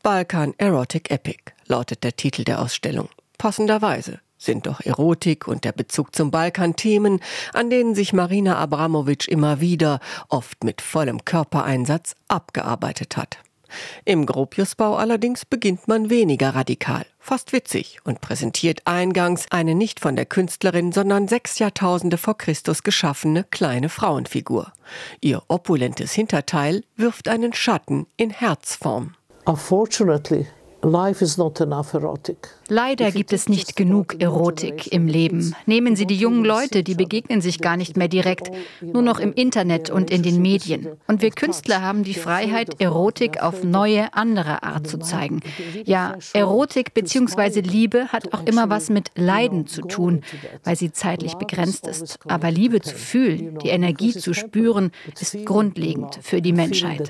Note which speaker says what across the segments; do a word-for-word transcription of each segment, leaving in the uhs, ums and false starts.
Speaker 1: Balkan Erotic Epic lautet der Titel der Ausstellung. Passenderweise sind doch Erotik und der Bezug zum Balkan Themen, an denen sich Marina Abramović immer wieder, oft mit vollem Körpereinsatz, abgearbeitet hat. Im Gropiusbau allerdings beginnt man weniger radikal, fast witzig und präsentiert eingangs eine nicht von der Künstlerin, sondern sechs Jahrtausende vor Christus geschaffene kleine Frauenfigur. Ihr opulentes Hinterteil wirft einen Schatten in Herzform.
Speaker 2: Unfortunately, life is not enough erotic.
Speaker 3: Leider gibt es nicht genug Erotik im Leben. Nehmen Sie die jungen Leute, die begegnen sich gar nicht mehr direkt, nur noch im Internet und in den Medien. Und wir Künstler haben die Freiheit, Erotik auf neue, andere Art zu zeigen. Ja, Erotik bzw. Liebe hat auch immer was mit Leiden zu tun, weil sie zeitlich begrenzt ist. Aber Liebe zu fühlen, die Energie zu spüren, ist grundlegend für die Menschheit.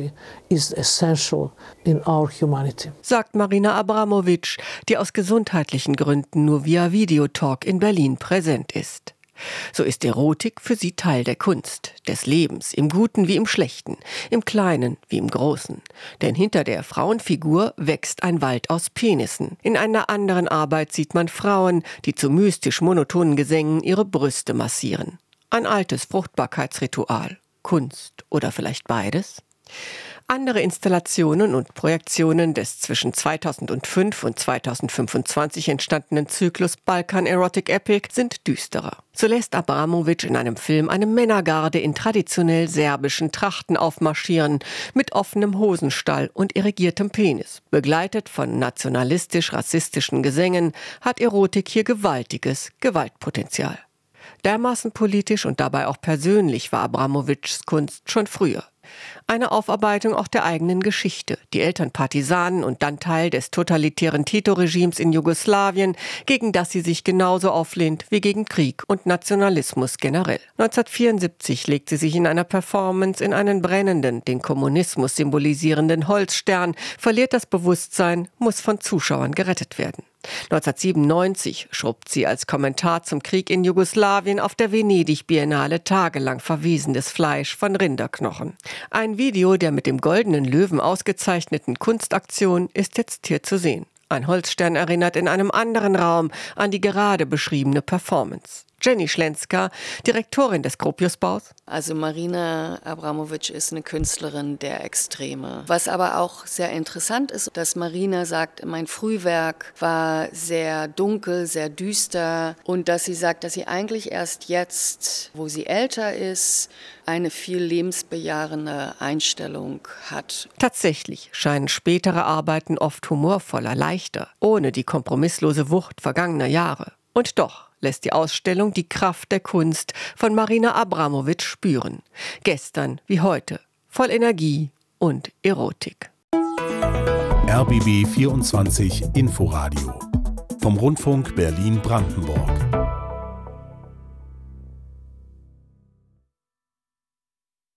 Speaker 1: Sagt Marina Abramović, die aus gesundheitlichen Gründen nur via Videotalk in Berlin präsent ist. So ist Erotik für sie Teil der Kunst, des Lebens, im Guten wie im Schlechten, im Kleinen wie im Großen. Denn hinter der Frauenfigur wächst ein Wald aus Penissen. In einer anderen Arbeit sieht man Frauen, die zu mystisch monotonen Gesängen ihre Brüste massieren. Ein altes Fruchtbarkeitsritual, Kunst oder vielleicht beides? Andere Installationen und Projektionen des zwischen zweitausendfünf und zweitausendfünfundzwanzig entstandenen Zyklus Balkan Erotic Epic sind düsterer. So lässt Abramović in einem Film eine Männergarde in traditionell serbischen Trachten aufmarschieren, mit offenem Hosenstall und irrigiertem Penis. Begleitet von nationalistisch-rassistischen Gesängen hat Erotik hier gewaltiges Gewaltpotenzial. Dermaßen politisch und dabei auch persönlich war Abramovićs Kunst schon früher. Eine Aufarbeitung auch der eigenen Geschichte. Die Eltern Partisanen und dann Teil des totalitären Tito-Regimes in Jugoslawien, gegen das sie sich genauso auflehnt wie gegen Krieg und Nationalismus generell. neunzehnhundertvierundsiebzig legt sie sich in einer Performance in einen brennenden, den Kommunismus symbolisierenden Holzstern, verliert das Bewusstsein, muss von Zuschauern gerettet werden. neunzehnhundertsiebenundneunzig schrubbt sie als Kommentar zum Krieg in Jugoslawien auf der Venedig-Biennale tagelang verwesendes Fleisch von Rinderknochen. Ein Video der mit dem Goldenen Löwen ausgezeichneten Kunstaktion ist jetzt hier zu sehen. Ein Holzstern erinnert in einem anderen Raum an die gerade beschriebene Performance. Jenny Schlenska, Direktorin des Gropiusbaus.
Speaker 4: Also Marina Abramović ist eine Künstlerin der Extreme. Was aber auch sehr interessant ist, dass Marina sagt, mein Frühwerk war sehr dunkel, sehr düster und dass sie sagt, dass sie eigentlich erst jetzt, wo sie älter ist, eine viel lebensbejahende Einstellung hat.
Speaker 1: Tatsächlich scheinen spätere Arbeiten oft humorvoller, leichter, ohne die kompromisslose Wucht vergangener Jahre. Und doch lässt die Ausstellung die Kraft der Kunst von Marina Abramović spüren. Gestern wie heute, voll Energie und Erotik.
Speaker 5: R B B vierundzwanzig Inforadio vom Rundfunk Berlin-Brandenburg.